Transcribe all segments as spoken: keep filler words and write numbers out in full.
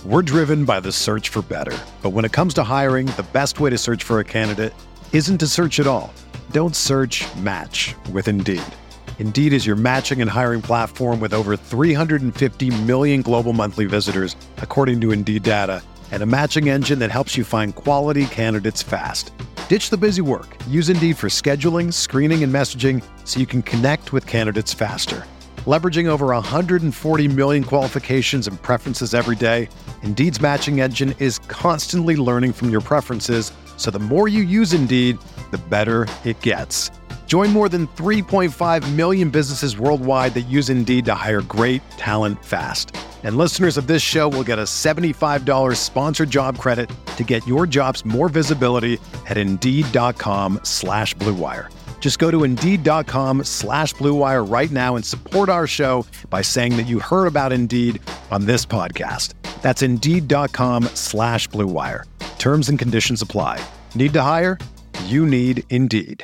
We're driven by the search for better. But when it comes to hiring, the best way to search for a candidate isn't to search at all. Don't search, match with Indeed. Indeed is your matching and hiring platform with over three hundred fifty million global monthly visitors, according to Indeed data, and a matching engine that helps you find quality candidates fast. Ditch the busy work. Use Indeed for scheduling, screening, and messaging so you can connect with candidates faster. Leveraging over one hundred forty million qualifications and preferences every day, Indeed's matching engine is constantly learning from your preferences, so the more you use Indeed, the better it gets. Join more than three point five million businesses worldwide that use Indeed to hire great talent fast. And listeners of this show will get a seventy-five dollars sponsored job credit to get your jobs more visibility at Indeed.com slash Blue Wire. Just go to Indeed.com slash Blue Wire right now and support our show by saying that you heard about Indeed on this podcast. That's Indeed.com slash Blue Wire. Terms and conditions apply. Need to hire? You need Indeed.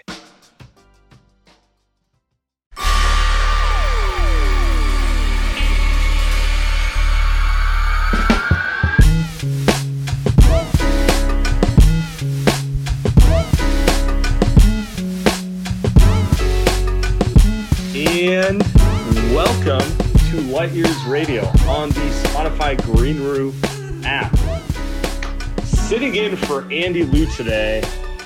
And welcome to Light Years Radio on the Spotify Green Room app. Sitting in for Andy Liu today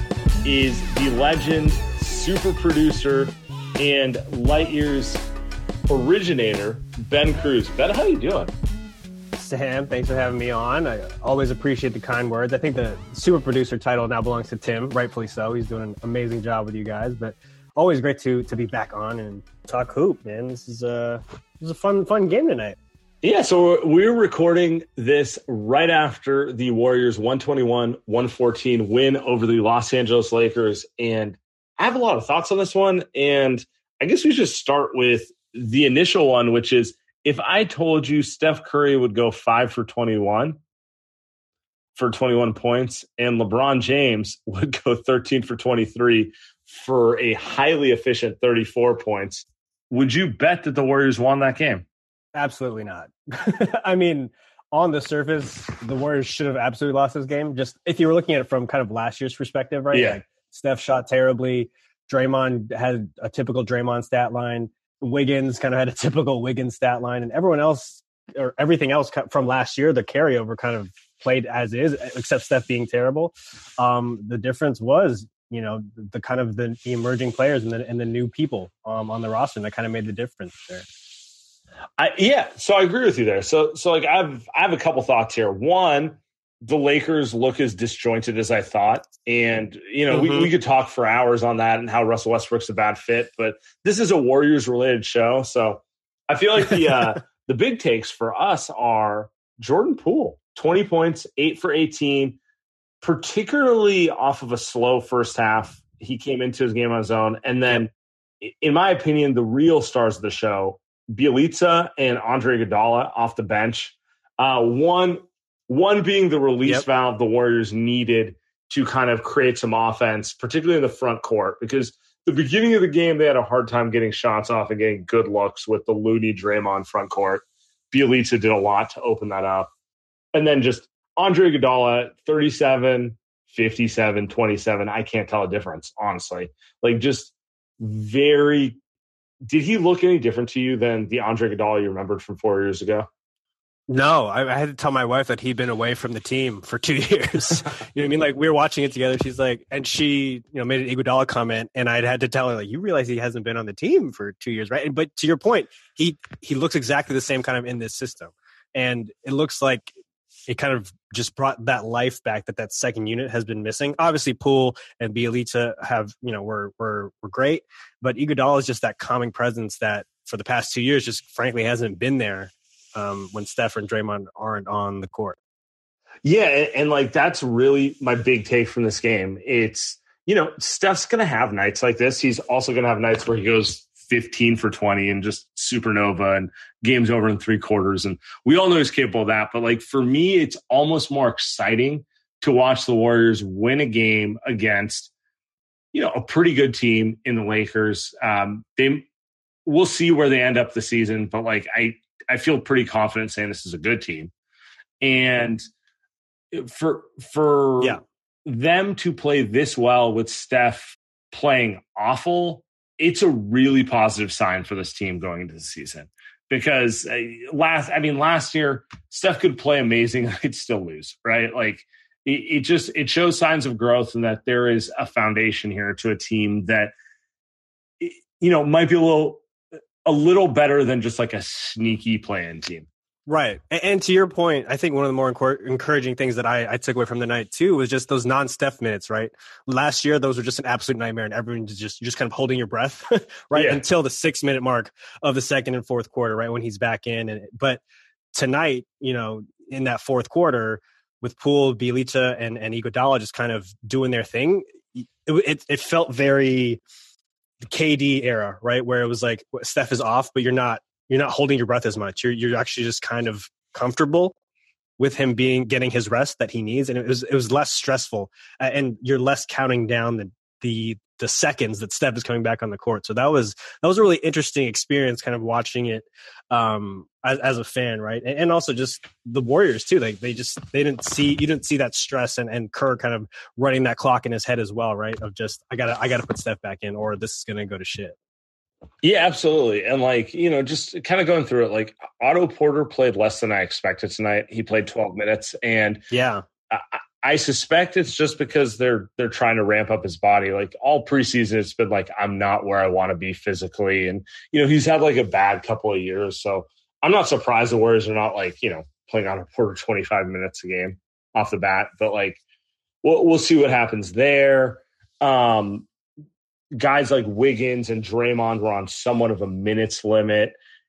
is the legend, super producer, and Light Years originator, Ben Cruz. Ben, how you doing? Sam, thanks for having me on. I always appreciate the kind words. I think the super producer title now belongs to Tim, rightfully so. He's doing an amazing job with you guys, but always great to to be back on and talk hoop, man. This is a this is a fun fun game tonight. Yeah, so we're recording this right after the Warriors one twenty-one one fourteen win over the Los Angeles Lakers, and I have a lot of thoughts on this one. And I guess we should start with the initial one, which is if I told you Steph Curry would go five for twenty-one for twenty-one points, and LeBron James would go thirteen for twenty-three for a highly efficient thirty-four points, would you bet that the Warriors won that game? Absolutely not. I mean, on the surface, the Warriors should have absolutely lost this game. Just if you were looking at it from kind of last year's perspective, right? Yeah. Like Steph shot terribly. Draymond had a typical Draymond stat line. Wiggins kind of had a typical Wiggins stat line, and everyone else or everything else from last year, the carryover kind of played as is, except Steph being terrible. Um, the difference was, you know, the, the kind of the, the emerging players and the, and the new people um, on the roster that kind of made the difference there. I, yeah, so I agree with you there. So, so like I have, I have a couple thoughts here. One, the Lakers look as disjointed as I thought, and you know, mm-hmm. we, we could talk for hours on that and how Russell Westbrook's a bad fit. But this is a Warriors-related show, so I feel like the uh, the big takes for us are Jordan Poole, twenty points, eight for eighteen. Particularly off of a slow first half. He came into his game on his own. And then, in my opinion, the real stars of the show, Bjelica and Andre Iguodala off the bench. Uh, one, one being the release yep. valve the Warriors needed to kind of create some offense, particularly in the front court, because the beginning of the game, they had a hard time getting shots off and getting good looks with the Looney Draymond front court. Bjelica did a lot to open that up. And then just Andre Iguodala, thirty-seven, fifty-seven, twenty-seven. I can't tell a difference, honestly. Like, just very – did he look any different to you than the Andre Iguodala you remembered from four years ago? No, I, I had to tell my wife that he'd been away from the team for two years. You know what I mean? Like, we were watching it together. She's like – and she, you know, made an Iguodala comment, and I'd had to tell her, like, you realize he hasn't been on the team for two years, right? And, but to your point, he he looks exactly the same kind of in this system. And it looks like – it kind of just brought that life back that that second unit has been missing. Obviously, Poole and Bjelica have, you know, were were were great, but Iguodala is just that calming presence that for the past two years just frankly hasn't been there um, when Steph and Draymond aren't on the court. Yeah, and, and like that's really my big take from this game. It's, you know, Steph's going to have nights like this. He's also going to have nights where he goes fifteen for twenty and just supernova and game's over in three quarters. And we all know he's capable of that. But like for me, it's almost more exciting to watch the Warriors win a game against, you know, a pretty good team in the Lakers. Um, they we'll see where they end up the season, but like I, I feel pretty confident saying this is a good team. And for for yeah. them to play this well with Steph playing awful, it's a really positive sign for this team going into the season. Because uh, last, I mean, last year, Steph could play amazing, I could still lose, right? Like it, it just, it shows signs of growth and that there is a foundation here to a team that, you know, might be a little, a little better than just like a sneaky play-in team. Right. And, and to your point, I think one of the more encor- encouraging things that I, I took away from the night too was just those non-Steph minutes, right? Last year, those were just an absolute nightmare and everyone just, you're just kind of holding your breath, right? Yeah. Until the six minute mark of the second and fourth quarter, right? When he's back in. And But tonight, you know, in that fourth quarter with Poole, Bjelica, and, and Iguodala just kind of doing their thing, it, it, it felt very the K D era, right? Where it was like Steph is off, but you're not, You're not holding your breath as much. You're you're actually just kind of comfortable with him being getting his rest that he needs, and it was it was less stressful, uh, and you're less counting down the the the seconds that Steph is coming back on the court. So that was that was a really interesting experience, kind of watching it um, as, as a fan, right? And, and also just the Warriors too. Like they just they didn't see you didn't see that stress, and, and Kerr kind of running that clock in his head as well, right? Of just I gotta I gotta put Steph back in, or this is gonna go to shit. Yeah, absolutely. And like, you know, just kind of going through it, like Otto Porter played less than I expected tonight. He played twelve minutes. And yeah, I, I suspect it's just because they're they're trying to ramp up his body. Like all preseason, it's been like, I'm not where I want to be physically. And, you know, he's had like a bad couple of years. So I'm not surprised the Warriors are not like, you know, playing Otto Porter twenty-five minutes a game off the bat. But like, we'll, we'll see what happens there. Um, Guys like Wiggins and Draymond were on somewhat of a minutes limit.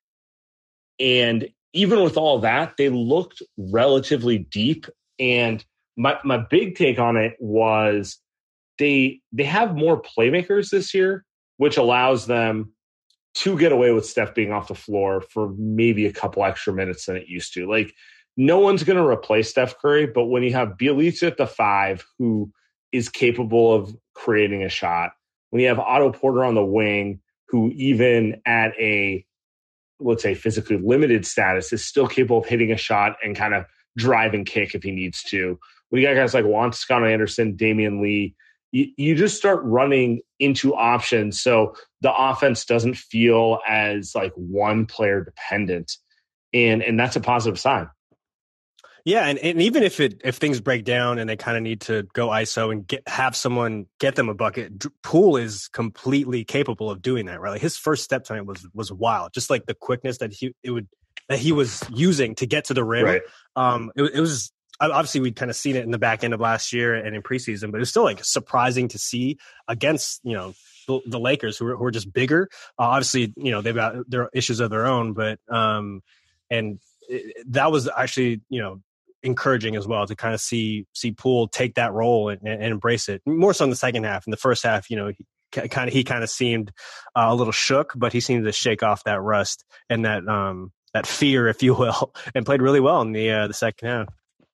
And even with all that, they looked relatively deep. And my, my big take on it was they they have more playmakers this year, which allows them to get away with Steph being off the floor for maybe a couple extra minutes than it used to. Like, no one's going to replace Steph Curry, but when you have Bjelica at the five, who is capable of creating a shot, when you have Otto Porter on the wing, who even at a, let's say, physically limited status is still capable of hitting a shot and kind of drive and kick if he needs to. When you got guys like Juan Toscano Anderson, Damian Lee, you, you just start running into options. So the offense doesn't feel as like one player dependent. And, and that's a positive sign. Yeah, and, and even if it if things break down and they kind of need to go I S O and get have someone get them a bucket, Poole is completely capable of doing that, right? Like his first step tonight was was wild, just like the quickness that he it would that he was using to get to the rim. Right. Um, it, it was obviously we'd kind of seen it in the back end of last year and in preseason, but it was still like surprising to see against you know the, the Lakers who were, who were just bigger. Uh, obviously, you know they've got their issues of their own, but um, and it, that was actually you know. encouraging as well to kind of see see Poole take that role and, and embrace it more so in the second half. In the first half, you know, he kind of he kind of seemed uh, a little shook, but he seemed to shake off that rust and that um that fear, if you will, and played really well in the uh, the second half.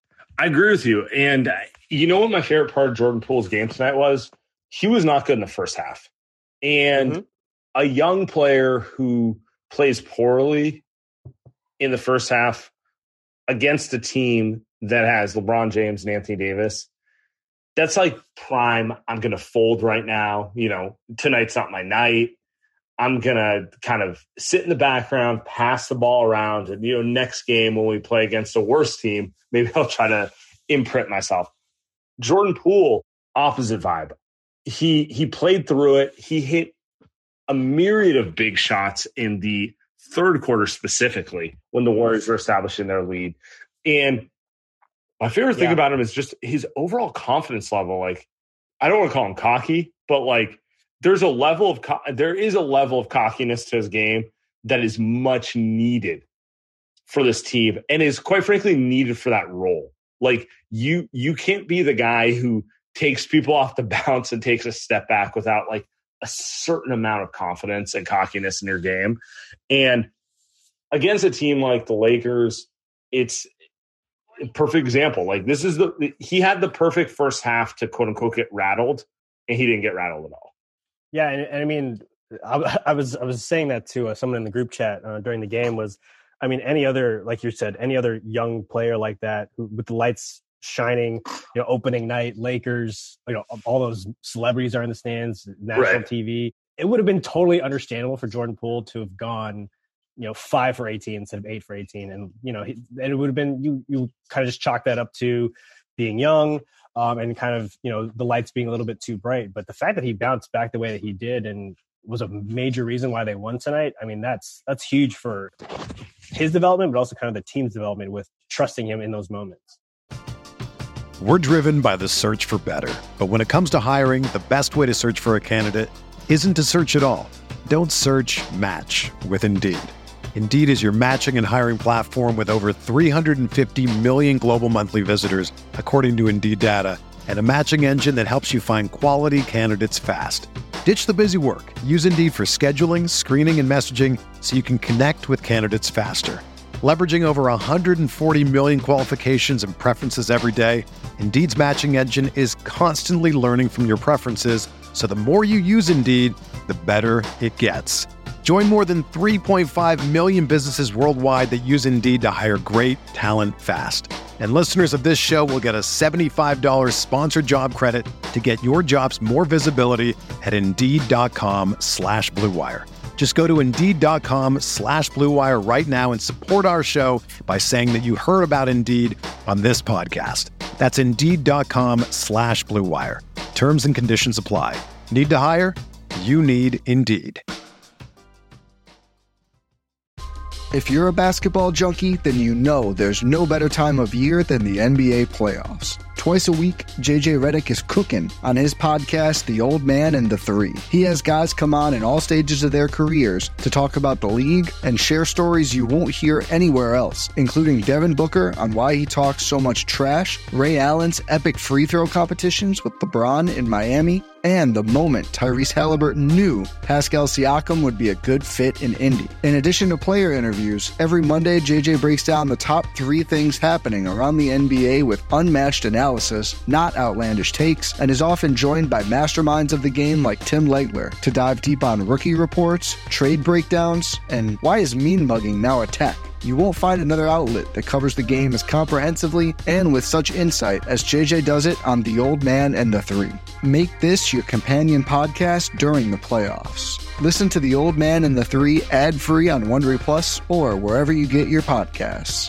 I agree with you, and you know what my favorite part of Jordan Poole's game tonight was? He was not good in the first half, and mm-hmm. a young player who plays poorly in the first half against a team that has LeBron James and Anthony Davis, that's like prime. I'm going to fold right now. You know, tonight's not my night. I'm going to kind of sit in the background, pass the ball around. And, you know, next game when we play against a worse team, maybe I'll try to imprint myself. Jordan Poole, opposite vibe. He, he played through it. He hit a myriad of big shots in the third quarter specifically when the Warriors were establishing their lead. And my favorite thing yeah. about him is just his overall confidence level. Like, I don't want to call him cocky, but like there's a level of, co- there is a level of cockiness to his game that is much needed for this team and is quite frankly needed for that role. Like you, you can't be the guy who takes people off the bounce and takes a step back without like a certain amount of confidence and cockiness in your game. And against a team like the Lakers, it's a perfect example. Like this is the, he had the perfect first half to quote unquote get rattled, and he didn't get rattled at all. Yeah. And, and I mean, I, I was, I was saying that to uh, someone in the group chat uh, during the game was, I mean, any other, like you said, any other young player like that who, with the lights shining, you know, opening night, Lakers, you know, all those celebrities are in the stands, national right. T V. It would have been totally understandable for Jordan Poole to have gone, you know, five for eighteen instead of eight for eighteen. And, you know, he, and it would have been, you, you kind of just chalk that up to being young um, and kind of, you know, the lights being a little bit too bright. But the fact that he bounced back the way that he did and was a major reason why they won tonight. I mean, that's, that's huge for his development, but also kind of the team's development with trusting him in those moments. We're driven by the search for better. But when it comes to hiring, the best way to search for a candidate isn't to search at all. Don't search, match with Indeed. Indeed is your matching and hiring platform with over three hundred fifty million global monthly visitors, according to Indeed data, and a matching engine that helps you find quality candidates fast. Ditch the busy work. Use Indeed for scheduling, screening, and messaging so you can connect with candidates faster. Leveraging over one hundred forty million qualifications and preferences every day, Indeed's matching engine is constantly learning from your preferences, so the more you use Indeed, the better it gets. Join more than three point five million businesses worldwide that use Indeed to hire great talent fast. And listeners of this show will get a seventy-five dollars sponsored job credit to get your jobs more visibility at Indeed.com slash Blue Wire. Just go to Indeed.com slash Blue Wire right now and support our show by saying that you heard about Indeed on this podcast. That's Indeed.com slash Blue Wire. Terms and conditions apply. Need to hire? You need Indeed. If you're a basketball junkie, then you know there's no better time of year than the N B A playoffs. Twice a week, J J Redick is cooking on his podcast, The Old Man and the Three. He has guys come on in all stages of their careers to talk about the league and share stories you won't hear anywhere else, including Devin Booker on why he talks so much trash, Ray Allen's epic free throw competitions with LeBron in Miami, and the moment Tyrese Halliburton knew Pascal Siakam would be a good fit in Indy. In addition to player interviews, every Monday J J breaks down the top three things happening around the N B A with unmatched analysis, not outlandish takes, and is often joined by masterminds of the game like Tim Legler to dive deep on rookie reports, trade breakdowns, and why is mean mugging now a tech? You won't find another outlet that covers the game as comprehensively and with such insight as J J does it on The Old Man and the Three. Make this your companion podcast during the playoffs. Listen to The Old Man and the Three ad-free on Wondery Plus or wherever you get your podcasts.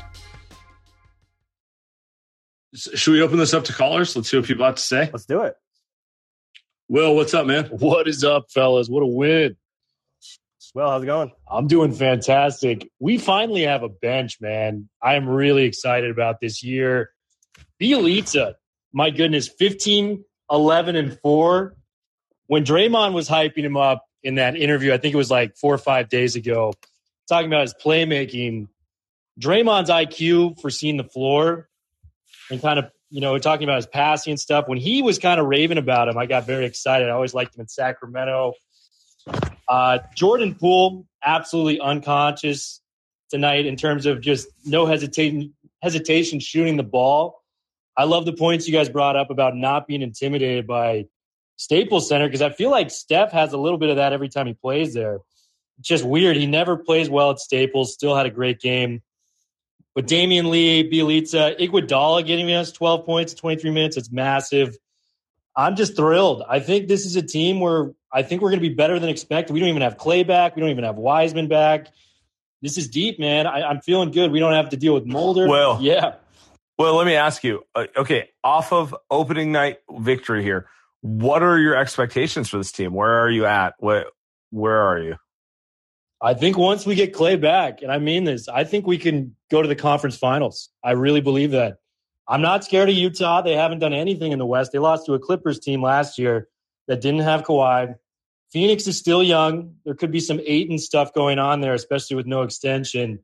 Should we open this up to callers? Let's see what people have to say. Let's do it. Will, what's up, man? What is up, fellas? What a win. Well, how's it going? I'm doing fantastic. We finally have a bench, man. I am really excited about this year. Bjelica, my goodness, fifteen, eleven, and four. When Draymond was hyping him up in that interview, I think it was like four or five days ago, talking about his playmaking, Draymond's I Q for seeing the floor and kind of, you know, talking about his passing and stuff. When he was kind of raving about him, I got very excited. I always liked him in Sacramento. Uh, Jordan Poole, absolutely unconscious tonight in terms of just no hesitation, hesitation shooting the ball. I love the points you guys brought up about not being intimidated by Staples Center because I feel like Steph has a little bit of that every time he plays there. It's just weird. He never plays well at Staples, still had a great game. But Damian Lee, Bjelica, Iguodala getting us twelve points in twenty-three minutes, it's massive. I'm just thrilled. I think this is a team where I think we're going to be better than expected. We don't even have Clay back. We don't even have Wiseman back. This is deep, man. I, I'm feeling good. We don't have to deal with Mulder. Well, yeah. Well, let me ask you. Uh, okay, off of opening night victory here, what are your expectations for this team? Where are you at? What, where are you? I think once we get Clay back, and I mean this, I think we can go to the conference finals. I really believe that. I'm not scared of Utah. They haven't done anything in the West. They lost to a Clippers team last year that didn't have Kawhi. Phoenix is still young. There could be some Ayton stuff going on there, especially with no extension.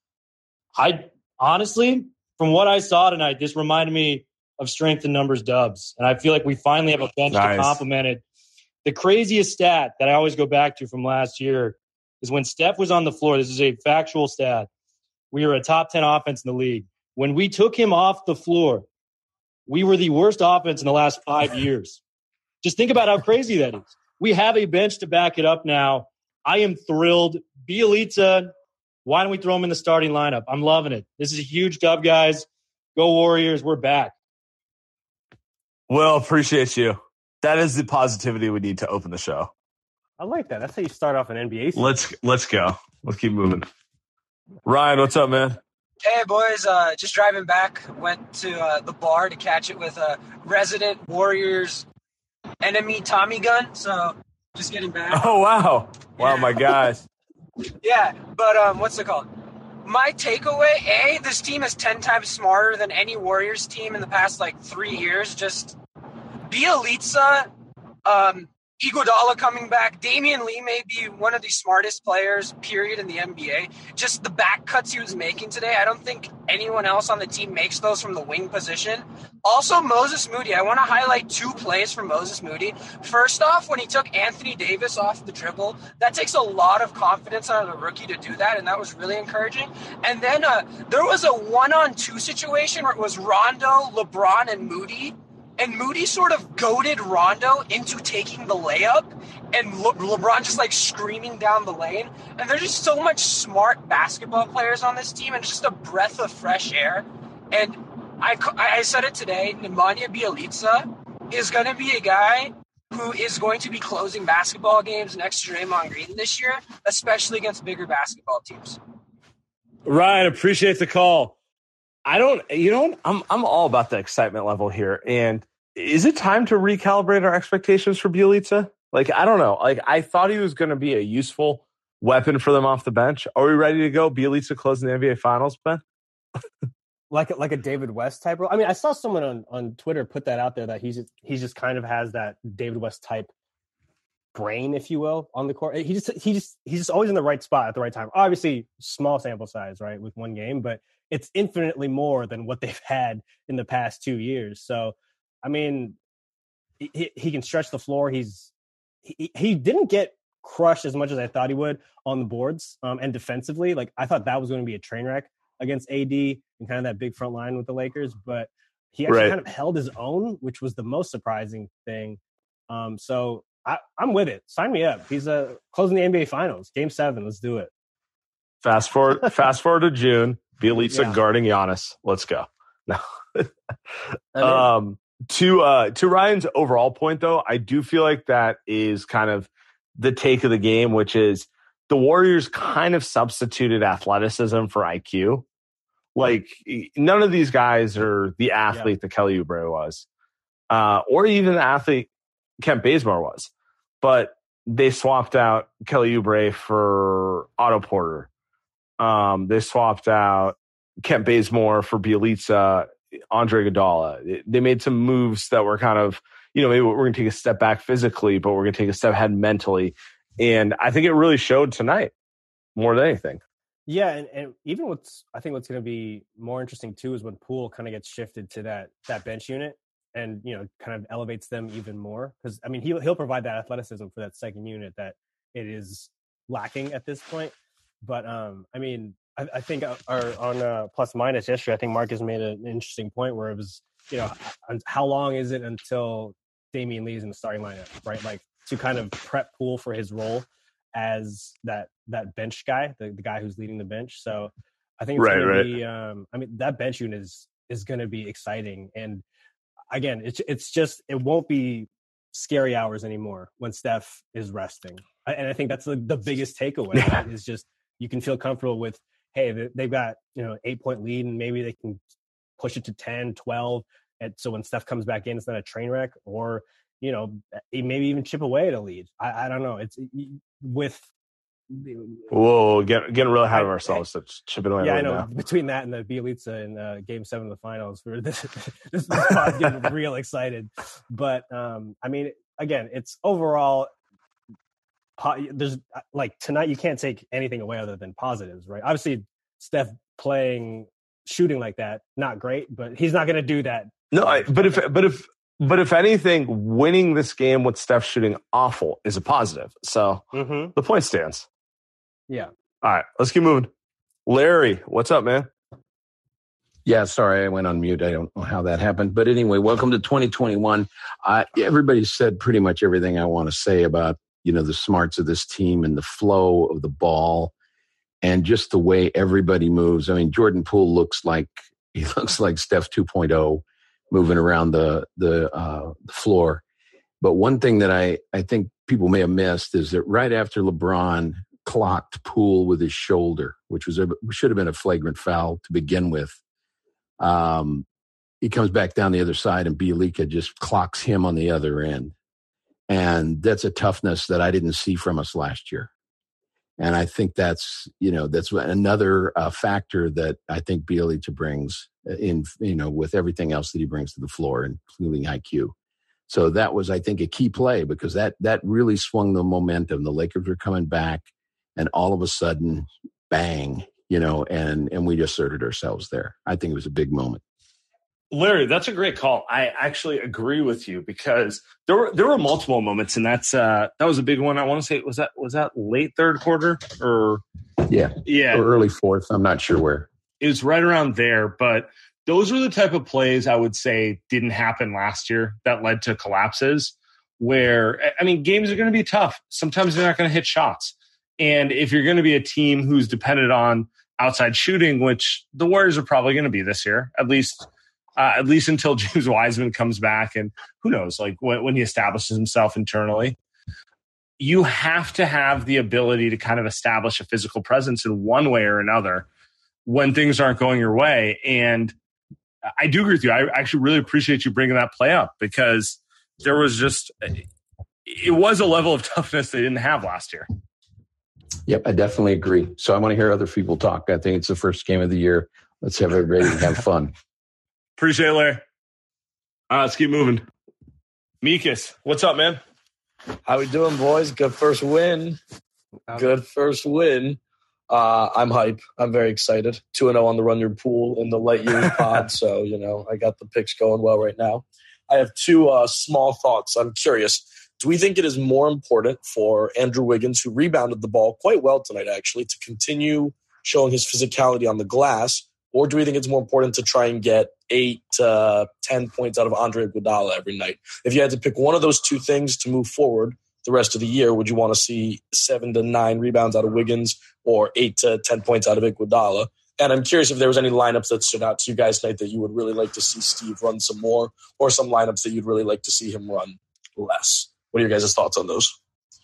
I honestly, from what I saw tonight, this reminded me of strength in numbers dubs. And I feel like we finally have a bench nice. to complement it. The craziest stat that I always go back to from last year is when Steph was on the floor. This is a factual stat. We were a top ten offense in the league. When we took him off the floor, we were the worst offense in the last five years. Just think about how crazy that is. We have a bench to back it up now. I am thrilled. Bjelica, Why don't we throw him in the starting lineup? I'm loving it. This is a huge dub, guys. Go Warriors. We're back. Will, appreciate you. That is the positivity we need to open the show. I like that. That's how you start off an N B A season. Let's let's go. Let's keep moving. Ryan, what's up, man? Hey, boys. Uh, just driving back. Went to uh, the bar to catch it with a resident Warriors enemy Tommy gun. So just getting back. Oh, wow. Wow, yeah. my guys. Yeah, but um, what's it called? My takeaway, A, this team is ten times smarter than any Warriors team in the past, like, three years. Just Bjelica, um, Iguodala coming back. Damian Lee may be one of the smartest players, period, in the N B A. Just the back cuts he was making today, I don't think anyone else on the team makes those from the wing position. Also, Moses Moody. I want to highlight two plays from Moses Moody. First off, when he took Anthony Davis off the dribble, that takes a lot of confidence out of the rookie to do that, and that was really encouraging. And then uh, there was a one-on-two situation where it was Rondo, LeBron, and Moody. And Moody sort of goaded Rondo into taking the layup, and Le- LeBron just like screaming down the lane. And there's just so much smart basketball players on this team, and it's just a breath of fresh air. And I, I said it today, Nemanja Bjelica is going to be a guy who is going to be closing basketball games next to Draymond Green this year, especially against bigger basketball teams. Ryan, appreciate the call. I don't, you know, I'm I'm all about the excitement level here. And is it time to recalibrate our expectations for Bjelica? Like, I don't know. Like, I thought he was going to be a useful weapon for them off the bench. Are we ready to go? Bjelica closing the N B A Finals, Ben? like a, like a David West type role. I mean, I saw someone on, on Twitter put that out there that he's just, he just kind of has that David West type brain, if you will, on the court. He just he just he's just always in the right spot at the right time. Obviously, small sample size, right, with one game, but it's infinitely more than what they've had in the past two years. So, I mean, he, he can stretch the floor. He's he, he didn't get crushed as much as I thought he would on the boards um, and defensively. Like, I thought that was going to be a train wreck against A D and kind of that big front line with the Lakers, but he actually right. kind of held his own, which was the most surprising thing. Um, so I, I'm with it. Sign me up. He's uh, closing the N B A Finals, Game Seven. Let's do it. Fast forward, fast forward to June. Bjelica yeah. guarding Giannis. Let's go. No. um, to uh, to Ryan's overall point, though, I do feel like that is kind of the take of the game, which is the Warriors kind of substituted athleticism for I Q. Like, none of these guys are the athlete yeah. that Kelly Oubre was, uh, or even the athlete Kent Bazemore was. But they swapped out Kelly Oubre for Otto Porter. Um, they swapped out Kent Bazemore for Bjelica, Andre Iguodala. They made some moves that were kind of, you know, maybe we're going to take a step back physically, but we're going to take a step ahead mentally. And I think it really showed tonight more than anything. Yeah, and, and even what's I think what's going to be more interesting too is when Poole kind of gets shifted to that that bench unit, and you know kind of elevates them even more, because I mean he'll he'll provide that athleticism for that second unit that it is lacking at this point. But um, I mean, I, I think our, on uh, plus minus yesterday, I think Marcus made an interesting point where it was, you know, how long is it until Damian Lee's in the starting lineup, right? Like to kind of prep Poole for his role as that that bench guy, the, the guy who's leading the bench. So I think it's right, going right. to be. Um, I mean, that bench unit is is going to be exciting, and again, it's it's just it won't be scary hours anymore when Steph is resting, and I think that's the, the biggest takeaway right? is just. You can feel comfortable with, hey, they've got, you know, eight point lead and maybe they can push it to ten, twelve. And so when Steph comes back in, it's not a train wreck, or, you know, maybe even chip away at a lead. I, I don't know. It's with. Whoa, get, getting real ahead of ourselves. So chipping away. Yeah, I know. Now. Between that and the Bjelica in uh, game seven of the finals, we're this, this, this pod's getting real excited. But um, I mean, again, it's overall. There's like tonight, you can't take anything away other than positives, right? Obviously, Steph playing, shooting like that, not great, but he's not going to do that. No, I, but if, but if, but if anything, winning this game with Steph shooting awful is a positive. So mm-hmm. the point stands. Yeah. All right, let's keep moving. Larry, what's up, man? Yeah, sorry, I went on mute. I don't know how that happened. But anyway, welcome to twenty twenty-one. Uh, everybody said pretty much everything I want to say about, you know, the smarts of this team and the flow of the ball. and just the way everybody moves. I mean, Jordan Poole looks like he looks like Steph two point oh moving around the the, uh, the floor. But one thing that I, I think people may have missed is that right after LeBron clocked Poole with his shoulder, which was a, should have been a flagrant foul to begin with, um, he comes back down the other side and Bjelica just clocks him on the other end. And that's a toughness that I didn't see from us last year. And I think that's, you know, that's another uh, factor that I think Bjelica brings in, you know, with everything else that he brings to the floor, including I Q. So that was, I think, a key play because that that really swung the momentum. The Lakers were coming back, and all of a sudden, bang, you know, and and we just asserted ourselves there. I think it was a big moment. Larry, that's a great call. I actually agree with you because there were there were multiple moments, and that's uh, that was a big one. I want to say was that was that late third quarter or yeah, yeah, or early fourth. I'm not sure where. It was right around there, but those were the type of plays I would say didn't happen last year that led to collapses. Where I mean, games are going to be tough. Sometimes they're not going to hit shots, and if you're going to be a team who's dependent on outside shooting, which the Warriors are probably going to be this year, at least. Uh, at least until James Wiseman comes back, and who knows, like when, when he establishes himself internally, you have to have the ability to kind of establish a physical presence in one way or another when things aren't going your way. And I do agree with you. I actually really appreciate you bringing that play up because there was just, it was a level of toughness they didn't have last year. Yep, I definitely agree. So I want to hear other people talk. I think it's the first game of the year. Let's have everybody have fun. Appreciate it, Larry. Uh, let's keep moving. Mikas, what's up, man? How we doing, boys? Good first win. Good first win. Uh, I'm hype. I'm very excited. two and oh on the Run Your Pool in the Light Years pod. So, you know, I got the picks going well right now. I have two uh, small thoughts. I'm curious. Do we think it is more important for Andrew Wiggins, who rebounded the ball quite well tonight, actually, to continue showing his physicality on the glass? Or do we think it's more important to try and get eight to uh, ten points out of Andre Iguodala every night? If you had to pick one of those two things to move forward the rest of the year, would you want to see seven to nine rebounds out of Wiggins or eight to ten points out of Iguodala? And I'm curious if there was any lineups that stood out to you guys tonight that you would really like to see Steve run some more, or some lineups that you'd really like to see him run less. What are your guys' thoughts on those?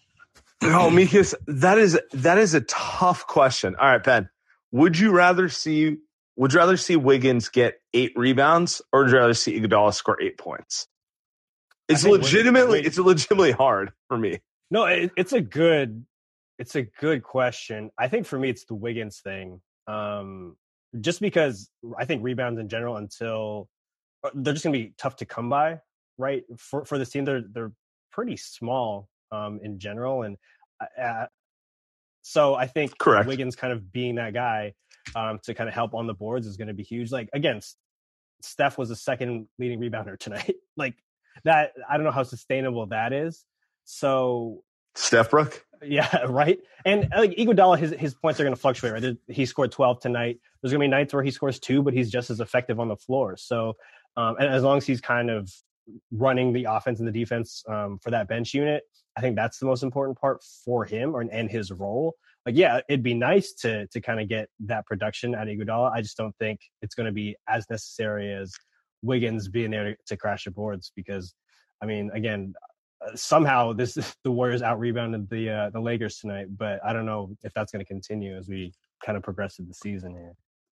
Oh, Mikas, that is that is a tough question. All right, Ben, would you rather see would you rather see Wiggins get eight rebounds, or would you rather see Iguodala score eight points? It's legitimately Wiggins, it's legitimately hard for me. No, it, it's a good it's a good question. I think for me, it's the Wiggins thing. Um, just because I think rebounds in general, until they're just going to be tough to come by, right? For for this team, they're they're pretty small um, in general, and uh, so I think Correct. Wiggins kind of being that guy um, to kind of help on the boards is going to be huge. Like again, Steph was the second leading rebounder tonight. Like that, I don't know how sustainable that is. So Steph Brook. Yeah, right. And like Iguodala, his his points are going to fluctuate. Right, he scored twelve tonight. There's going to be nights where he scores two, but he's just as effective on the floor. So, um, and as long as he's kind of running the offense and the defense um, for that bench unit, I think that's the most important part for him or, and his role. Like, yeah, it'd be nice to to kind of get that production out of Iguodala. I just don't think it's going to be as necessary as Wiggins being there to, to crash the boards because, I mean, again. Uh, somehow this the Warriors out rebounded the uh, the Lakers tonight, but I don't know if that's going to continue as we kind of progress through the season here.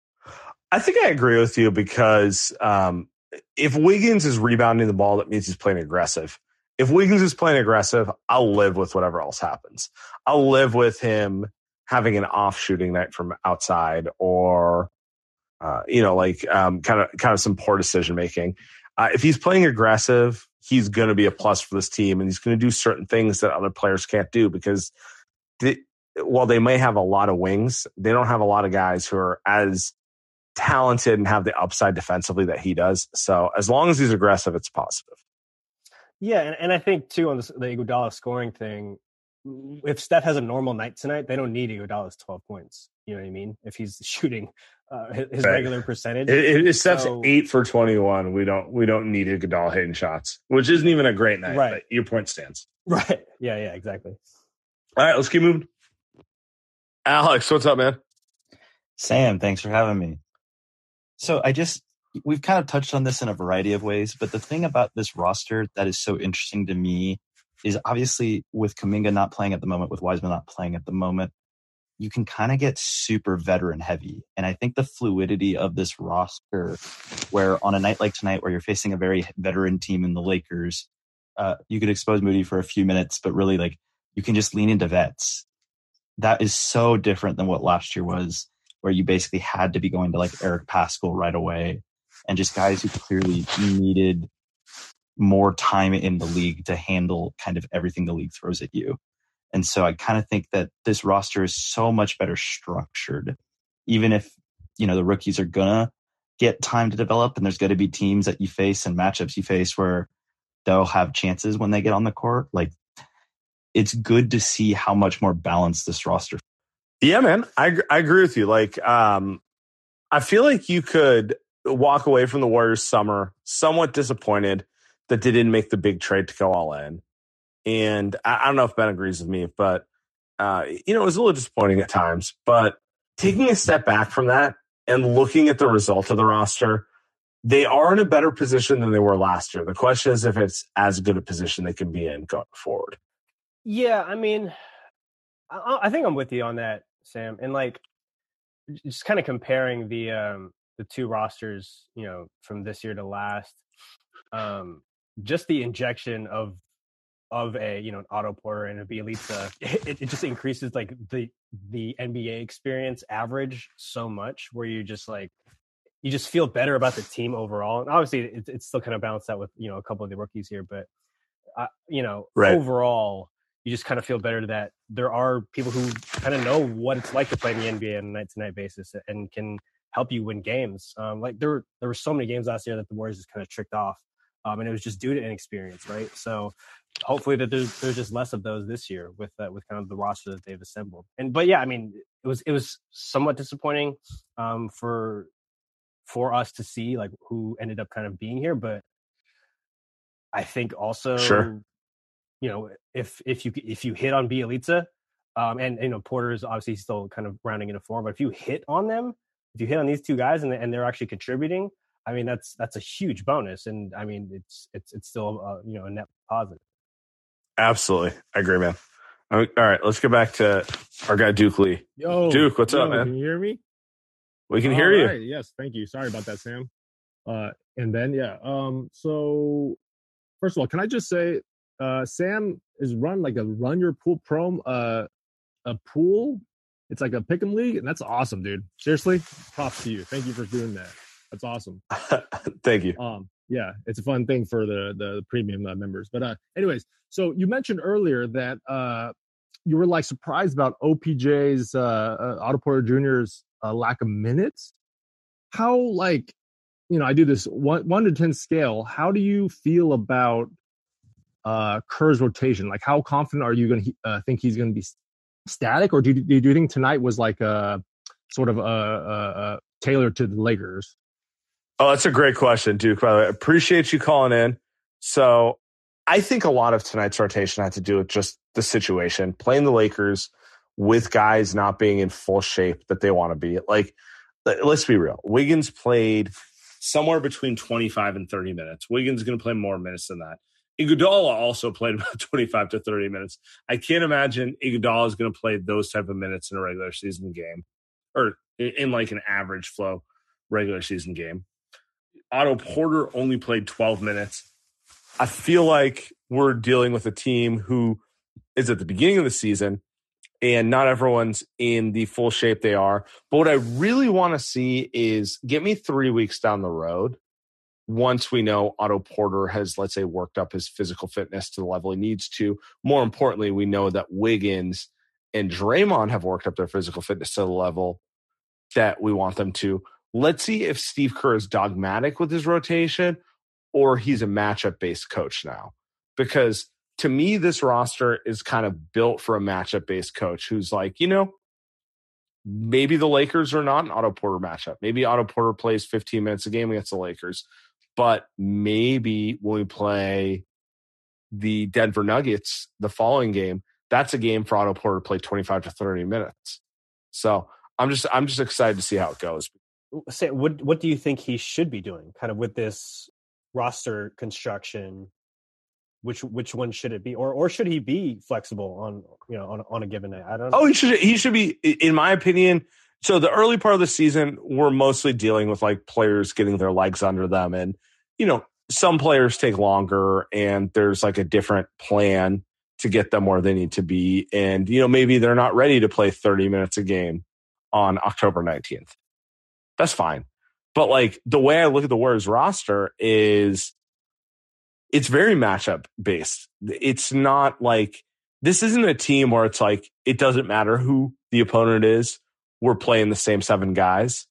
I think I agree with you because um, if Wiggins is rebounding the ball, that means he's playing aggressive. If Wiggins is playing aggressive, I'll live with whatever else happens. I'll live with him having an off shooting night from outside, or uh, you know, like um, kind of kind of some poor decision making. Uh, if he's playing aggressive, he's going to be a plus for this team, and he's going to do certain things that other players can't do because they, while they may have a lot of wings, they don't have a lot of guys who are as talented and have the upside defensively that he does. So as long as he's aggressive, it's positive. Yeah, and, and I think, too, on this, the Iguodala scoring thing, if Steph has a normal night tonight, they don't need Iguodala's twelve points. You know what I mean? If he's shooting uh, his right. regular percentage. If, if Steph's so, eight for twenty-one, we don't we don't need Iguodala hitting shots, which isn't even a great night. Right. But your point stands. Right. Yeah, yeah, exactly. All right, let's keep moving. Alex, what's up, man? Sam, thanks for having me. So I just, we've kind of touched on this in a variety of ways, but the thing about this roster that is so interesting to me is obviously with Kuminga not playing at the moment, with Wiseman not playing at the moment, you can kind of get super veteran heavy. And I think the fluidity of this roster, where on a night like tonight, where you're facing a very veteran team in the Lakers, uh, you could expose Moody for a few minutes, but really like you can just lean into vets. That is so different than what last year was, where you basically had to be going to like Eric Paschall right away and just guys who clearly needed more time in the league to handle kind of everything the league throws at you. And so I kind of think that this roster is so much better structured, even if, you know, the rookies are going to get time to develop and there's going to be teams that you face and matchups you face where they'll have chances when they get on the court. Like, it's good to see how much more balanced this roster. Yeah, man, I I agree with you. Like, um, I feel like you could walk away from the Warriors summer somewhat disappointed that they didn't make the big trade to go all in. And I, I don't know if Ben agrees with me, but uh, you know, it was a little disappointing at times. But taking a step back from that and looking at the result of the roster, they are in a better position than they were last year. The question is if it's as good a position they can be in going forward. Yeah, I mean, I, I think I'm with you on that, Sam. And like, just kind of comparing the um, the two rosters, you know, from this year to last, um, just the injection of of a you know an Otto Porter and a Bjelica, it, it just increases like the the N B A experience average so much, where you just like you just feel better about the team overall. And obviously, it's it's still kind of balanced out with you know a couple of the rookies here, but uh, you know right. overall. You just kind of feel better that there are people who kind of know what it's like to play in the N B A on a night-to-night basis and can help you win games. Um, like there were, there were so many games last year that the Warriors just kind of tricked off, um, and it was just due to inexperience, right? So hopefully that there's there's just less of those this year with uh, with kind of the roster that they've assembled. And but yeah, I mean, it was it was somewhat disappointing um, for for us to see like who ended up kind of being here, but I think also. Sure. You know, if if you if you hit on Bjelica, um, and you know Porter is obviously still kind of rounding into form, but if you hit on them, if you hit on these two guys and and they're actually contributing, I mean that's that's a huge bonus, and I mean it's it's it's still uh, you know a net positive. Absolutely, I agree, man. All right, let's get back to our guy Duke Lee. Yo, Duke, what's yo, up, man? Can you hear me? We can All hear you. Right. Yes, thank you. Sorry about that, Sam. Uh, and then yeah, um, so first of all, can I just say? Uh, Sam is run like a run your pool pro, uh, a pool. It's like a pick'em league, and that's awesome, dude. Seriously, props to you. Thank you for doing that. That's awesome. Thank you. Um, yeah, it's a fun thing for the the, the premium uh, members. But uh, anyways, so you mentioned earlier that uh, you were like surprised about O P J's uh, uh, Otto Porter Junior's uh, lack of minutes. How like, you know, I do this one one to ten scale. How do you feel about uh Kerr's rotation? Like, how confident are you going to uh, think he's going to be static, or do you, do you think tonight was like a sort of a, a, a tailored to the Lakers? Oh, that's a great question, Duke. By the way, appreciate you calling in. So, I think a lot of tonight's rotation had to do with just the situation, playing the Lakers with guys not being in full shape that they want to be. Like, let's be real. Wiggins played somewhere between twenty-five and thirty minutes. Wiggins is going to play more minutes than that. Iguodala also played about twenty-five to thirty minutes. I can't imagine Iguodala is going to play those type of minutes in a regular season game or in like an average flow regular season game. Otto Porter only played twelve minutes. I feel like we're dealing with a team who is at the beginning of the season and not everyone's in the full shape they are. But what I really want to see is get me three weeks down the road. Once we know Otto Porter has, let's say, worked up his physical fitness to the level he needs to. More importantly, we know that Wiggins and Draymond have worked up their physical fitness to the level that we want them to. Let's see if Steve Kerr is dogmatic with his rotation or he's a matchup-based coach now. Because to me, this roster is kind of built for a matchup-based coach who's like, you know, maybe the Lakers are not an Otto Porter matchup. Maybe Otto Porter plays fifteen minutes a game against the Lakers. But maybe when we play the Denver Nuggets the following game, that's a game for Otto Porter to play twenty-five to thirty minutes. So I'm just I'm just excited to see how it goes. Say, what what do you think he should be doing, kind of with this roster construction? Which which one should it be, or or should he be flexible on you know on on a given night? I don't know. Oh, he should he should be, in my opinion. So the early part of the season, we're mostly dealing with like players getting their legs under them, and you know some players take longer, and there's like a different plan to get them where they need to be, and you know maybe they're not ready to play thirty minutes a game on October nineteenth. That's fine. But like the way I look at the Warriors roster is it's very matchup based. It's not like this isn't a team where it's like it doesn't matter who the opponent is. We're playing the same seven guys.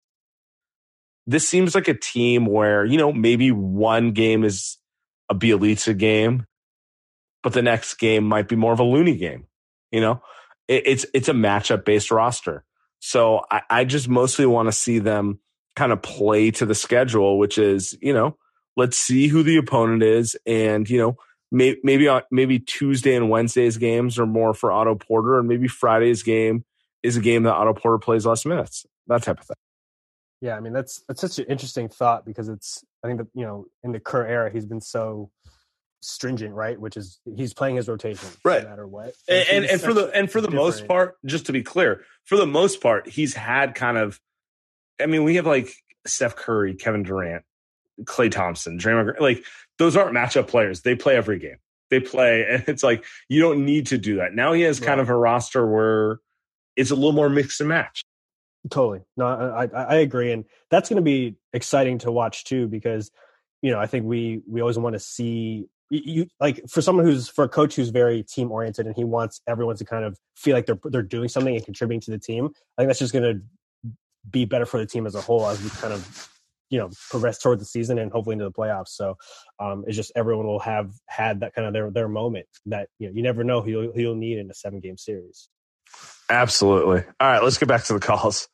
This seems like a team where, you know, maybe one game is a Bielitsa game, but the next game might be more of a Looney game. You know, it, it's it's a matchup based roster. So I, I just mostly want to see them kind of play to the schedule, which is, you know, let's see who the opponent is. And, you know, may, maybe maybe Tuesday and Wednesday's games are more for Otto Porter, and maybe Friday's game is a game that Otto Porter plays less minutes, that type of thing. Yeah, I mean, that's that's such an interesting thought because it's, I think that, you know, in the current era, he's been so stringent, right? Which is he's playing his rotation right, no matter what. And and, and for the and for the different. most part, just to be clear, for the most part, he's had kind of. I mean, we have like Steph Curry, Kevin Durant, Klay Thompson, Draymond Green. Like those aren't matchup players. They play every game. They play, and it's like you don't need to do that. Now he has kind right. of a roster where it's a little more mix and match. Totally. No, I I agree, and that's going to be exciting to watch too because you know I think we we always want to see. You like for someone who's for a coach who's very team oriented and he wants everyone to kind of feel like they're they're doing something and contributing to the team. I think that's just going to be better for the team as a whole as we kind of you know progress toward the season and hopefully into the playoffs. So um, it's just everyone will have had that kind of their their moment that you know you never know who you'll, who you'll need in a seven game series. Absolutely. All right, let's get back to the calls.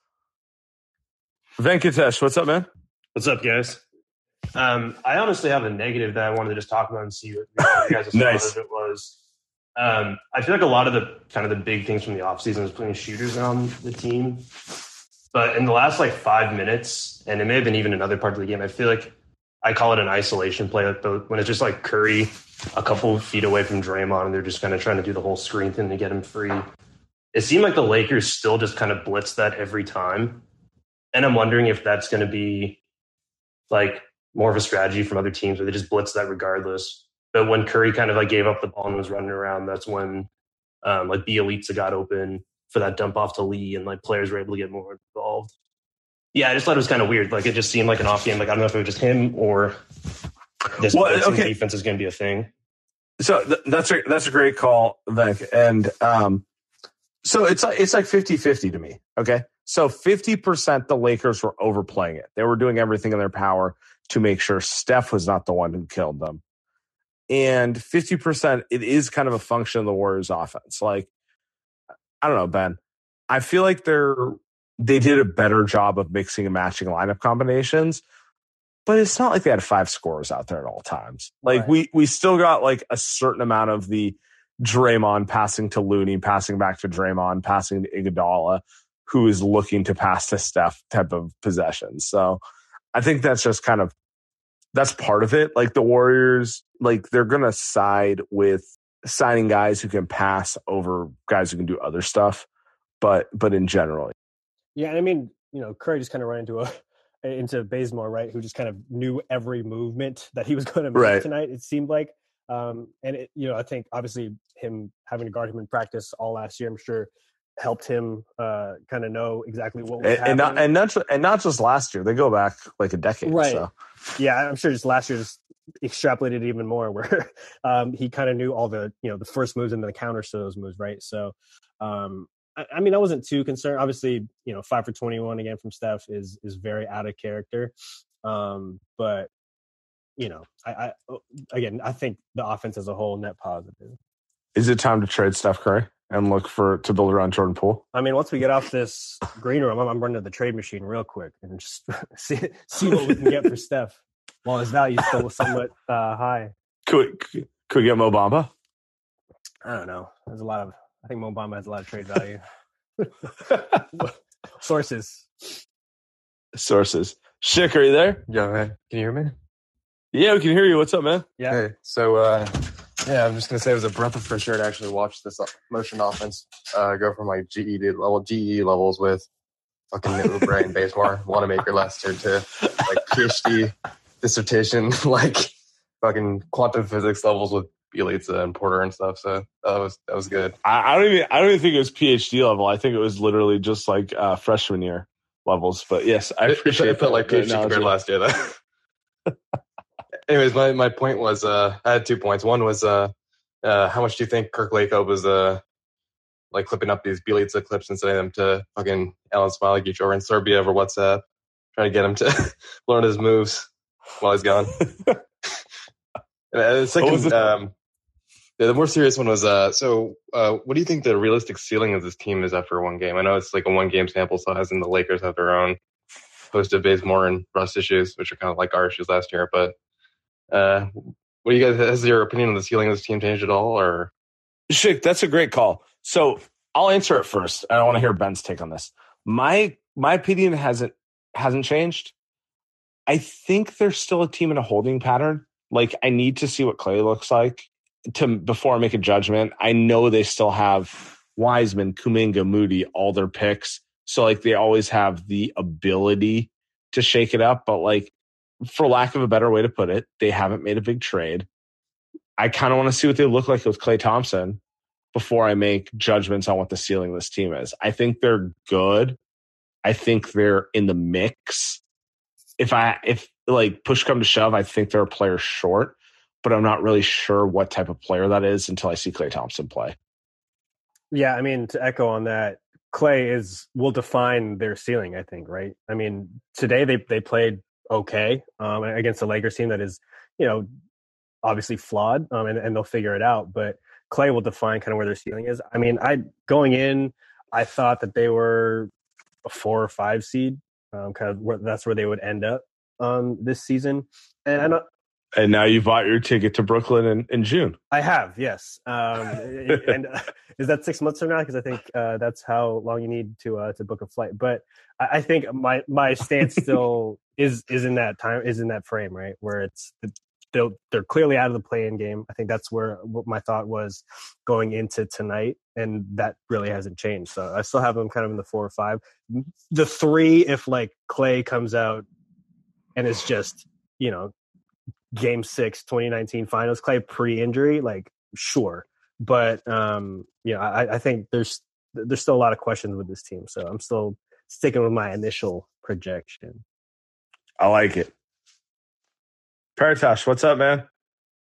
Venkatesh, what's up, man? What's up, guys? Um, I honestly have a negative that I wanted to just talk about and see what you guys' nice. thought of it was. Um, I feel like a lot of the kind of the big things from the offseason was putting shooters on the team. But in the last like five minutes, and it may have been even another part of the game, I feel like I call it an isolation play. Like the, when it's just like Curry a couple of feet away from Draymond and they're just kind of trying to do the whole screen thing to get him free. It seemed like the Lakers still just kind of blitz that every time. And I'm wondering if that's going to be like more of a strategy from other teams where they just blitz that regardless. But when Curry kind of like gave up the ball and was running around, that's when um, like Bielitsa got open for that dump off to Lee and like players were able to get more involved. Yeah, I just thought it was kind of weird. Like it just seemed like an off game. Like I don't know if it was just him or this well, okay. defense is going to be a thing. So th- that's a, that's a great call, Venk. And um, so it's it's like fifty-fifty to me. Okay. So fifty percent the Lakers were overplaying it. They were doing everything in their power to make sure Steph was not the one who killed them. And fifty percent, it is kind of a function of the Warriors offense. Like, I don't know, Ben. I feel like they're they did a better job of mixing and matching lineup combinations, but it's not like they had five scorers out there at all times. Like right. we we still got like a certain amount of the Draymond passing to Looney, passing back to Draymond, passing to Iguodala, who is looking to pass to Steph type of possessions. So I think that's just kind of that's part of it. Like the Warriors, like they're gonna side with signing guys who can pass over guys who can do other stuff. But but in general. Yeah, I mean, you know, Curry just kind of ran into a into Bazemore, right? Who just kind of knew every movement that he was going to make right. tonight. It seemed like, um, and it, you know, I think obviously him having to guard him in practice all last year, I'm sure, helped him uh, kind of know exactly what was and, happening. And not and not and not just last year. They go back like a decade, right? So. Yeah, I'm sure just last year just extrapolated even more, where um, he kind of knew all the you know the first moves and then the counters to those moves, right? So. Um, I mean, I wasn't too concerned. Obviously, you know, five for twenty-one again from Steph is is very out of character. Um, but you know, I, I again, I think the offense as a whole net positive. Is it time to trade Steph Curry and look for to build around Jordan Poole? I mean, once we get off this green room, I'm, I'm running to the trade machine real quick and just see see what we can get for Steph while his value is still somewhat uh, high. Could we, could we get Mo Bamba? I don't know. There's a lot of. I think Mo Bamba has a lot of trade value. Sources. Sources. Schick, are you there? Yeah, man. Can you hear me? Yeah, we can hear you. What's up, man? Yeah. Hey, so, uh, yeah, I'm just going to say it was a breath of fresh air to actually watch this motion offense uh, go from like G E D level, G E levels with fucking Oubre and Bazemore, Wanamaker last year to like PhD dissertation, like fucking quantum physics levels with Bielitsa and Porter and stuff. So that was that was good. I, I don't even I don't even think it was PhD level. I think it was literally just like uh, freshman year levels. But yes, I appreciate it. It felt like PhD analogy. compared to last year, though. Anyways, my, my point was uh, I had two points. One was uh, uh, how much do you think Kirk Lacob was uh, like clipping up these Bielitsa clips and sending them to fucking Alan Smiley over in Serbia over WhatsApp, trying to get him to learn his moves while he's gone. And the second, um, yeah, the more serious one was, uh, so uh, what do you think the realistic ceiling of this team is after one game? I know it's like a one-game sample size, and the Lakers have their own host of Bazemore and rust issues, which are kind of like our issues last year. But uh, what do you guys, has your opinion on the ceiling of this team changed at all? Or Schick, that's a great call. So I'll answer it first. I want to hear Ben's take on this. My my opinion hasn't hasn't changed. I think they're still a team in a holding pattern. Like, I need to see what Clay looks like to before I make a judgment. I know they still have Wiseman, Kuminga, Moody, all their picks. So, like, they always have the ability to shake it up. But, like, for lack of a better way to put it, they haven't made a big trade. I kind of want to see what they look like with Klay Thompson before I make judgments on what the ceiling of this team is. I think they're good. I think they're in the mix. If I, if like push come to shove, I think they're a player short, but I'm not really sure what type of player that is until I see Klay Thompson play. Yeah, I mean, to echo on that, Klay is will define their ceiling, I think, right? I mean, today they they played okay um, against a Lakers team that is, you know, obviously flawed, um, and, and they'll figure it out. But Klay will define kind of where their ceiling is. I mean, I going in, I thought that they were a four or five seed, um, kind of where, that's where they would end up um, this season. And I know. And now you bought your ticket to Brooklyn in, in June. I have, yes. Um, and uh, is that six months from now? Because I think uh, that's how long you need to uh, to book a flight. But I, I think my my stance still is is in that time is in that frame, right, where it's they're they're clearly out of the play-in game. I think that's where what my thought was going into tonight, and that really hasn't changed. So I still have them kind of in the four or five. The three, if like Klay comes out and is just, you know, Game six, twenty nineteen finals, Klay pre-injury, like, sure. But, um, you know, I, I think there's there's still a lot of questions with this team. So I'm still sticking with my initial projection. I like it. Paratosh, what's up, man?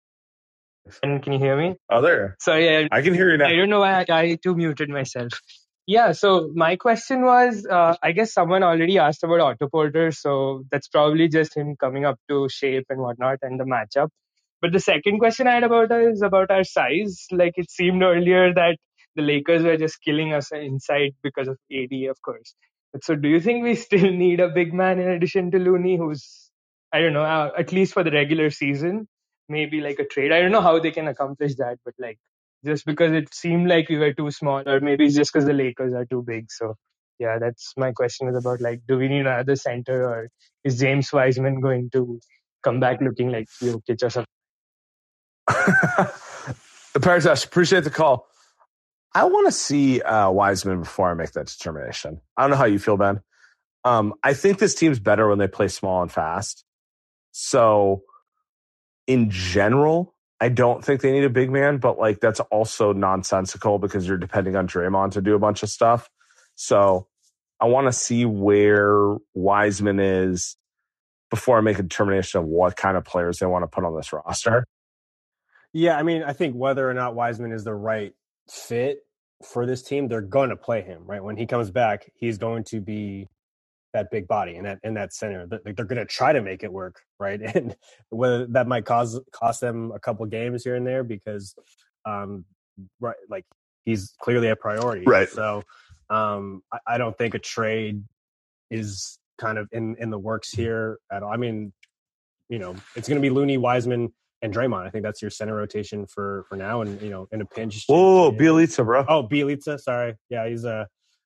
And can you hear me? Oh, there. Sorry, I, I can hear you now. I don't know why I, I too muted myself. Yeah, so my question was, uh, I guess someone already asked about Otto Porter, so that's probably just him coming up to shape and whatnot and the matchup. But the second question I had about is about our size. Like, it seemed earlier that the Lakers were just killing us inside because of A D, of course. But so do you think we still need a big man in addition to Looney, who's, I don't know, uh, at least for the regular season, maybe like a trade? I don't know how they can accomplish that, but like, just because it seemed like we were too small, or maybe it's just because the Lakers are too big. So, yeah, that's my question is about, like, do we need another center, or is James Wiseman going to come back looking like Jokic or something? Paratosh, appreciate the call. I want to see uh, Wiseman before I make that determination. I don't know how you feel, Ben. Um, I think this team's better when they play small and fast. So, in general, I don't think they need a big man, but like that's also nonsensical because you're depending on Draymond to do a bunch of stuff. So I want to see where Wiseman is before I make a determination of what kind of players they want to put on this roster. Yeah, I mean, I think whether or not Wiseman is the right fit for this team, they're going to play him, right? When he comes back, he's going to be that big body in that in that center. They're, they're going to try to make it work, right? And whether that might cause cost them a couple games here and there because, um, right, like he's clearly a priority, right? So, um, I, I don't think a trade is kind of in in the works here at all. I mean, you know, it's going to be Looney, Wiseman, and Draymond. I think that's your center rotation for for now. And you know, in a pinch. Oh, Bielitsa, bro. Oh, Bielitsa. Sorry, yeah, he's a.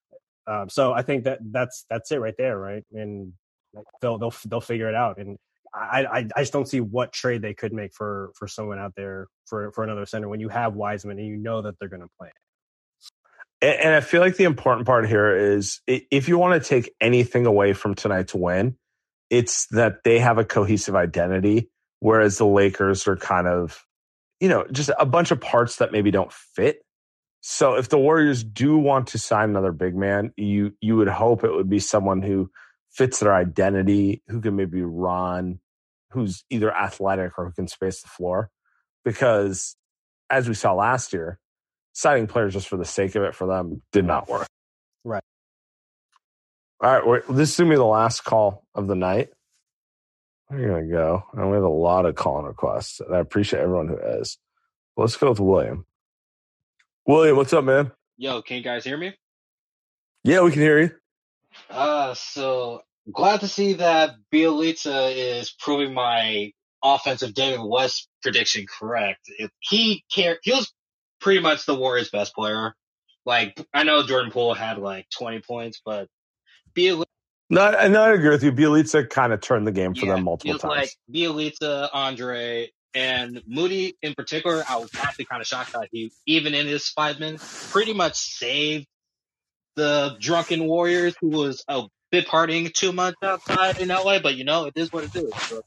Um, so I think that that's that's it right there, right? And they'll they'll they'll figure it out. And I, I I just don't see what trade they could make for for someone out there for for another center when you have Wiseman and you know that they're going to play. And, and I feel like the important part here is if you want to take anything away from tonight to win, it's that they have a cohesive identity, whereas the Lakers are kind of, you know, just a bunch of parts that maybe don't fit. So if the Warriors do want to sign another big man, you you would hope it would be someone who fits their identity, who can maybe run, who's either athletic or who can space the floor. Because as we saw last year, signing players just for the sake of it for them did not work. Right. All right, wait, this is going to be the last call of the night. Where are you going to go? And we have a lot of calling requests, and I appreciate everyone who is. Let's go with William. William, what's up, man? Yo, can you guys hear me? Yeah, we can hear you. Uh, so glad to see that Bjelica is proving my offensive David West prediction correct. If he care, he was pretty much the Warriors' best player. Like, I know Jordan Poole had like twenty points, but Bjelica. No, I, no, I agree with you. Bjelica kind of turned the game for yeah, them multiple times. Like Bjelica, Andre, and Moody in particular, I was actually kind of shocked that he, even in his five minutes, pretty much saved the drunken Warriors, who was a bit partying too much outside in L A, but you know, it is what it is. So.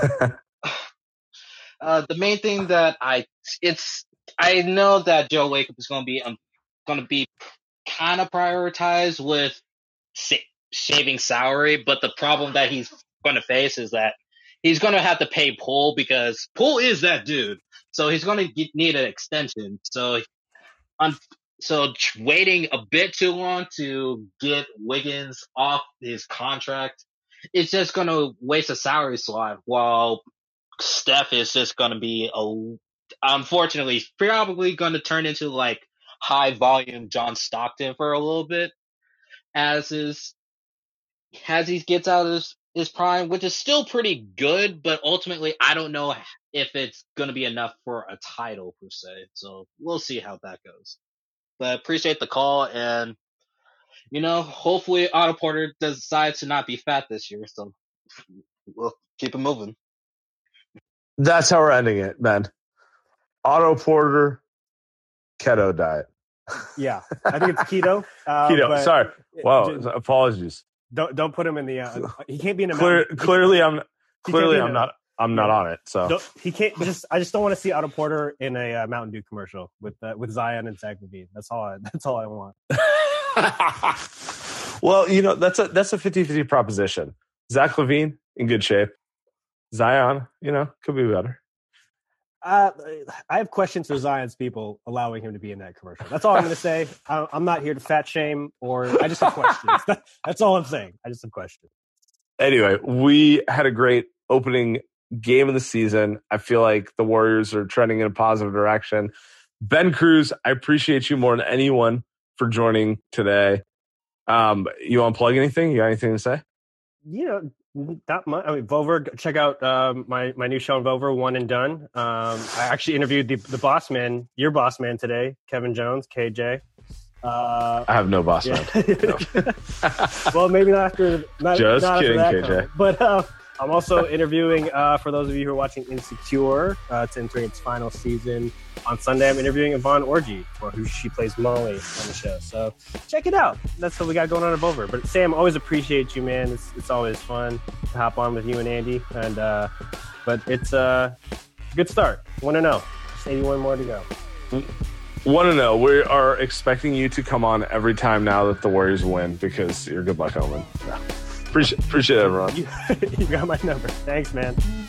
uh, the main thing that I, it's, I know that Joe Lacob is going to be, um, going to be kind of prioritized with sa- saving salary, but the problem that he's going to face is that he's going to have to pay Poole because Poole is that dude. So he's going to get, need an extension. So, on, so waiting a bit too long to get Wiggins off his contract, it's just going to waste a salary slot while Steph is just going to be, a, unfortunately, probably going to turn into like high volume John Stockton for a little bit as his, as he gets out of his, his prime, which is still pretty good, but ultimately I don't know if it's going to be enough for a title per se. So we'll see how that goes. But appreciate the call, and you know, hopefully Otto Porter decides to not be fat this year. So we'll keep it moving. That's how we're ending it, man. Otto Porter, keto diet. Yeah, I think it's keto. Uh, keto. Sorry. Wow. Just, apologies. Don't don't put him in the. Uh, he can't be in a. Clear, clearly, I'm clearly I'm a, not. I'm not on it. So he can't just. I just don't want to see Otto Porter in a uh, Mountain Dew commercial with uh, with Zion and Zach LaVine. That's all. I, that's all I want. Well, you know, that's a that's a fifty-fifty proposition. Zach LaVine in good shape. Zion, you know, could be better. Uh, I have questions for Zion's people allowing him to be in that commercial. That's all I'm going to say. I, I'm not here to fat shame, or I just have questions. That's all I'm saying. I just have questions. Anyway, we had a great opening game of the season. I feel like the Warriors are trending in a positive direction. Ben Cruz, I appreciate you more than anyone for joining today. Um, you want to plug anything? You got anything to say? You know, not much. I mean, Vover, check out um, my my new show on Vover, One and Done. Um, I actually interviewed the the boss man, your boss man today, Kevin Jones, K J. Uh, I have no boss yeah. man. No. Well, maybe not after. Not, Just not kidding, after that K J. comment. But uh, I'm also interviewing, uh, for those of you who are watching Insecure, uh, it's entering its final season. On Sunday, I'm interviewing Yvonne Orji, or who she plays Molly on the show. So check it out. That's what we got going on at Bover. But Sam, always appreciate you, man. It's it's always fun to hop on with you and Andy. And uh, but it's uh, a good start. One to know. Just eighty-one more to go. One to know. We are expecting you to come on every time now that the Warriors win because you're good luck, Omen. Yeah. Appreciate appreciate it, everyone. You, you got my number. Thanks, man.